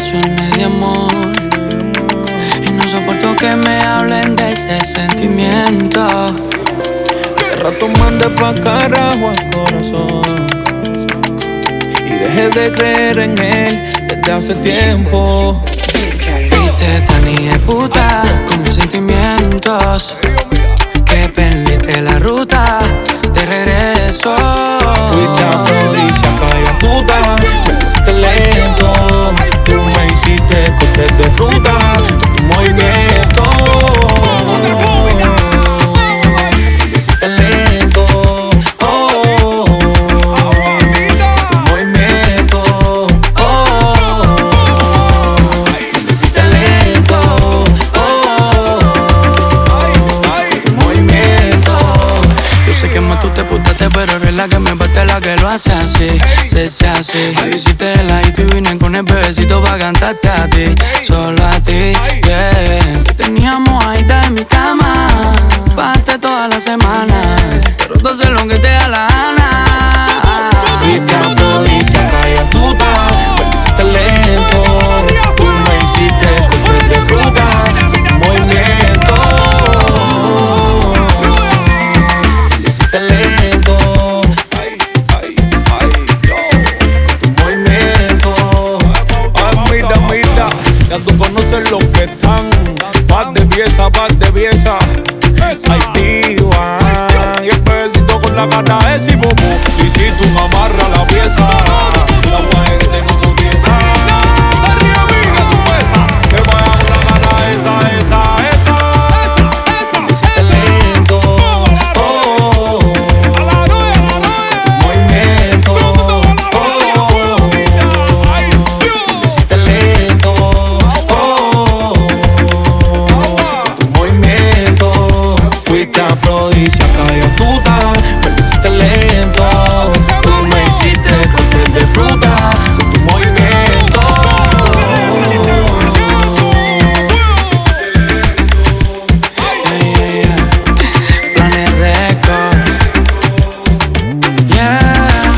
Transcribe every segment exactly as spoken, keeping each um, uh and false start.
canciones de amor. Y no soporto que me hablen de ese sentimiento. Hace rato mandé pa' carajo al corazón y dejé de creer en él desde hace tiempo. Fuiste tan hijeputa con mis sentimientos que perdiste la ruta de regreso. Fuiste afrodisíaca y astuta, me hiciste lento. Tú me hiciste cortes de fruta con tu movimiento. Me hiciste lento, oh, tu movimiento, oh. Me hiciste lento, oh, tu movimiento. Yo sé que más tú te pustaste, pero eres la que me parte, la que lo hace así, se se así. Ahí hiciste el ladito y vine con el bebecito pa' cantarte a ti, solo a ti, yeah. Que teníamos ahí en mi cama, pasaste toda la semana, pero tú haces lo que te da la gana. Fuiste afrodisíaca y astuta, me hiciste lento. Tú me hiciste cortes de fruta con tu movimiento. Me hiciste lento, ay, ay, ay, yo, con tu movimiento. Ay, mira, mira, ya tú conoces los que están. Vas de pieza, vas de pieza. Ay, diva, y el besito con la cara es y bobo. Y si tú me amarras la pieza, la gente no te pieza. Arriba, mira tu pesa, que vaya con la cara esa, esa, esa. Me hiciste lento, oh, tu movimiento, oh. Me hiciste lento, oh, tu movimiento. Fuiste afrodisíaca y astuta, me hiciste lento. Tú me hiciste cortes de fruta con tu movimiento. Yeah, yeah, yeah. Planet Records, yeah.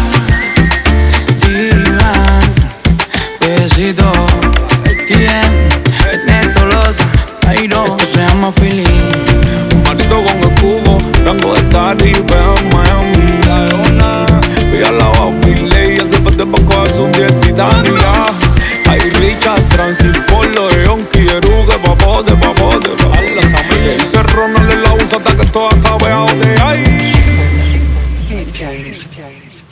Divan, besito, Tien, Ernesto Loza, Airo. Esto se llama feeling. Un marito con el cubo, rango de Caribe, Miami, la Leona. Ella la va a Billy, ese pete pa' cogerse un diez Titania. Hay Richard, Transit, Polo, Yonki, Erugue, papote, papote, papote. Las amigas y Cerro no le la usa hasta que todo acabe a de ahí. Kid Jones.